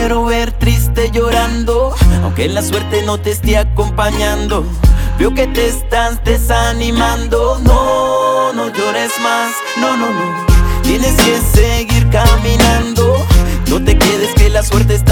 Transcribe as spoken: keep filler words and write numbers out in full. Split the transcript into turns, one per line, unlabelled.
quiero ver triste llorando, aunque la suerte no te esté acompañando. Veo que te estás desanimando. No, no llores más, no, no, no. Tienes que seguir caminando. No te quedes que la suerte está